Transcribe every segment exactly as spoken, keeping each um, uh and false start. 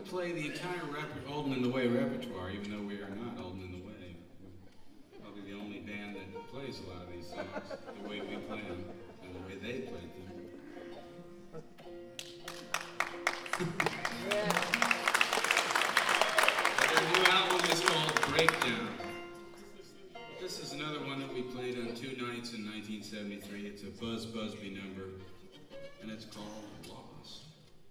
play the entire rep- Oldham in the Way repertoire, even though we are not Oldham in the Way. We're probably the only band that plays a lot of these songs the way we play them and the way they played them. Yeah. Their new album is called Breakdown. This is another one that we played on two nights in nineteen seventy-three. It's a Buzz Busby number, and it's called Lost.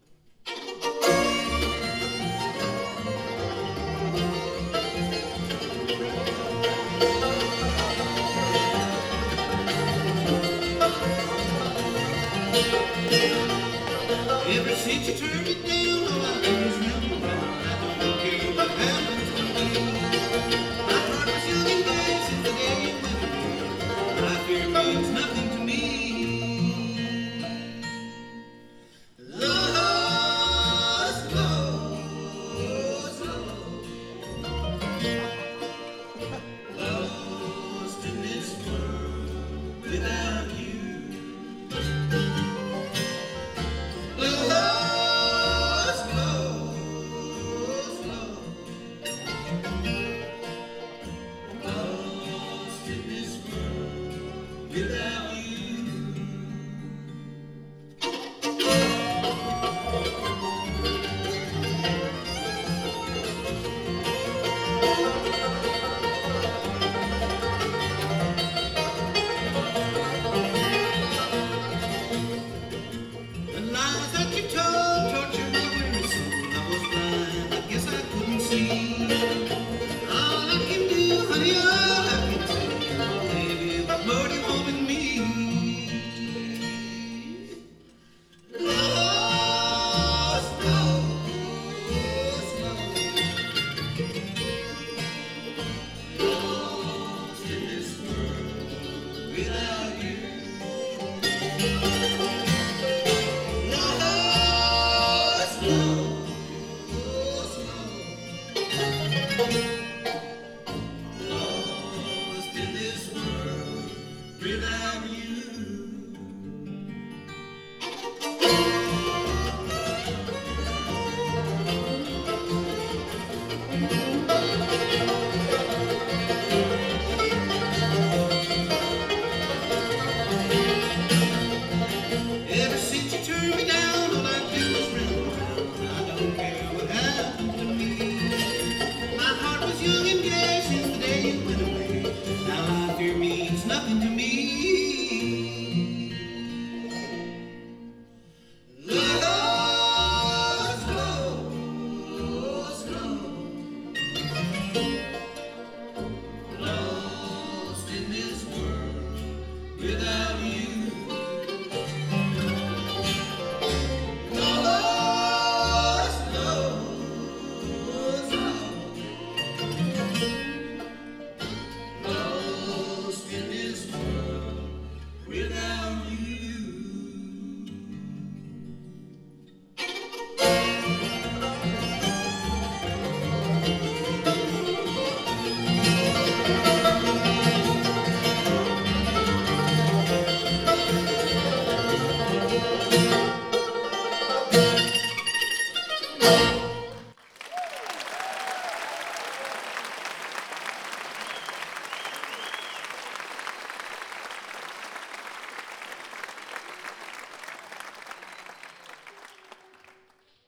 Ever since you turned it down, all I do is round around. I don't care what happens to me. My heart was young and gay since the day you went away. My fear means nothing to me. Lost, lost, lost, lost in this world without you. Without you. The lies that you told tortured my weary soul. I was blind, I guess I couldn't see. All I can do, honey, all I can do, baby, what more do you want with me? Lost, lost, lost, lost in this world without you. Lost, lost, lost in this world without you. Ever since you turned me down, all I do is round around. I don't care what happened to me. My heart was young and gay since the day you went away. Now life here means nothing to me. Lost, lost, lost, lost in this world without you. Lost, lost, lost in this world without you. Thank you.